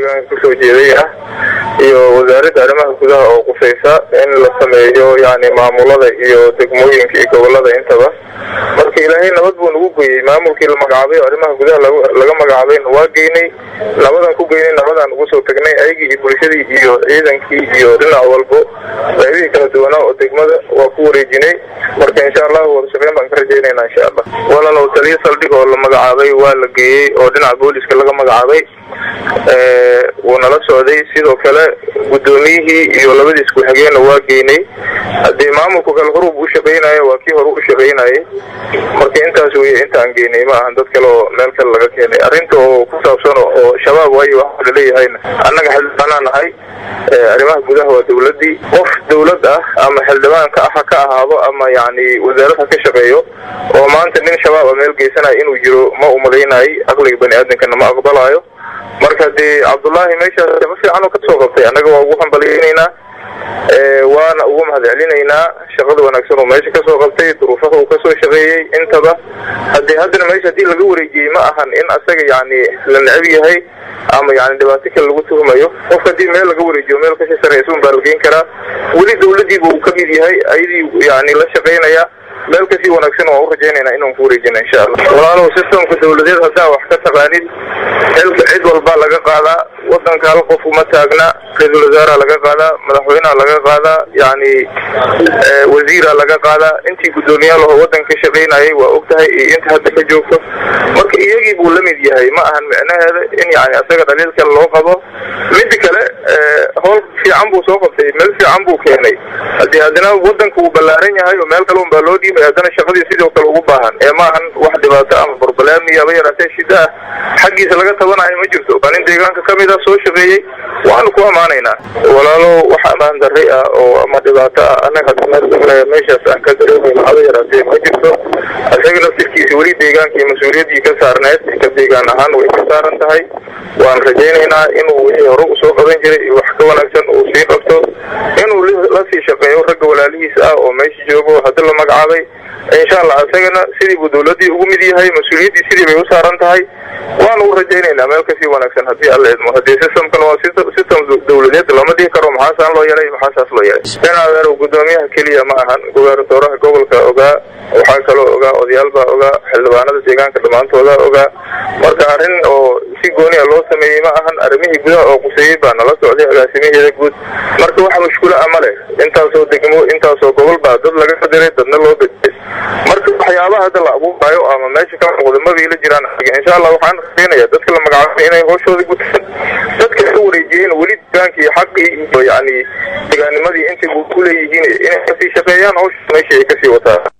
deegaanka kusoo jeeday ah iyo wasaaradda arrimaha gudaha oo qufaysa in la sameeyo yani maamulada iyo degmooyinka iyo gobolada intaba marka ilaahay nabad buu nagu geeyay maamulkii la magacaabay arrimaha gudaha laga magacaabay waa geynay nabadan ku geynay nabadan ugu soo tagnay ayagii iyo bulshadii iyo ciidankii iyo dhinac walbo qaybihii kala duwanaa oo degmada waa ku wareejinay marka insha Allah wada shaqeyn baan ka rajaynaynaa insha Allah walaalow taliye saldhig oo la magacaabay waa la geeyay oo dhinaca booliska laga magacaabay ونلا سعودي سيدو كلا قدوميه يولبدي سكو حقينا واقيني هدي ماموكو كالغروب وشقيناي واكي هروب وشقيناي مركي انتا سوي انتا انجيني ما عندك كلو مالك اللغا كيني ارنتو كسابسانو شباب واي واحد لي هاينا انك حلدانان هاي arrimaha gudaha waa dawladii qof dawlad ah ama xildhibaan ka ahaado ama yani wasaaradda ka shaqeeyo oo maanta nin shabaab meel geysanay inuu jiro ma u maleynay aqliga bani aadamkana ma aqbalayo marka de Abdullahi meesha ma fiican oo ka soo qabtay anaga waa ugu hambalyeynayna waana ugu mahadcelinayna shaqada wanaagsan oo meesha ka soo qabtay duruufaha uu ka soo shaqeeyay intaba hadda meesha hadii laga wareejiyay ma ahan in asaga yani la nacib yahay ama yani dhibaato kale lagu tuhmayo qof hadii meel laga wareejiyo meel ka sareysan baa laga karaa wali dawladii uu ka mid yahay ayadii yani la shaqeynaya meel ka sii wanaagsan oo u rajaynayna inuu ku wareejino insha Allah walaalow systemka dawladeed hadda wax ka taqaanid xilka cid walba laga qaadaa wadanka hal qof uma taagna ra'iisul wasaare laga qaadaa madaxweynaha laga qaadaa yani wasiir laga qaadaa intii gudoomiyaha wadanka shaqeynayay waa ogtahay inta hadda ka joogto marka iyagii buu la mid yahay ma ahan macnaheeda in yani asaga dhaliilka loo qabo mid kale howl fiican buu soo qabtay meel fiican buu keenay hadana wadanka uu balaaran yahay oo meel kale uu baa loo dhiibay hadana shaqadii sidoo kale ugu baahan ma ahan wax dhibaato ama problem iyo yaraatay shida xaqiisa laga tabanayo ma jirto baan deegaanka kamid ah soo shaqeeyay waxaan ku amaanaynaa walaalo waxa aan daray oo ama dhibaato anaga meeshaas aan ka dareemayno hada yaraatay ma jirto asaga naftiisa wali deegaanka iyo mas'uuliyadii ka saarneed ka deegaan ahaan way ka saaran tahay waan rajaynaynaa inuu wixii hore u soo qaban jiray wax ka wanaagsan uu sii qabto inuu la sii shaqeeyo rag walaalihiis ah oo meesha joogo hadda la magacaabay insha Allah asagana sidii uu dawladii ugu mid yahay mas'uuliyadii sidii bay u saaran tahay waan u rajaynaynaa meel ka sii wanaagsan hadii alla idmo hadii systemkan waa system dawladeed lama dhigi karo maxaa loo yeelay maxaa loo yeelay senator gudoomiyaha kaliya ma ahan gobernadooraha gobolka ogaa waxa kale ogaa odayaalba ogaa xildhibaanada deegaanka dhamaantooda ogaa marka arin oo si gooni ah loo sameeyay ma ahan arrimihii gudaha oo quseeyay baa nala socday agaasimaheeda guud marka waxa mushkil ah male intaasoo degmo intaasoo gobol baa dad laga fadiray dadna loo beddelay marka waxyaabaha hadda la abuurayo ama meesha ka muuqda ma la jiraan insha Allah waxaan rajaynayaa dadka la magacaabay inay hooshooda gutaan dadka ka wareejiyeen wali deegaankii xaqii iyo yani deegaanimadii intii uu ku leeyihiin inay ka sii shaqeeyaan hoosh meesha ay ka sii wataan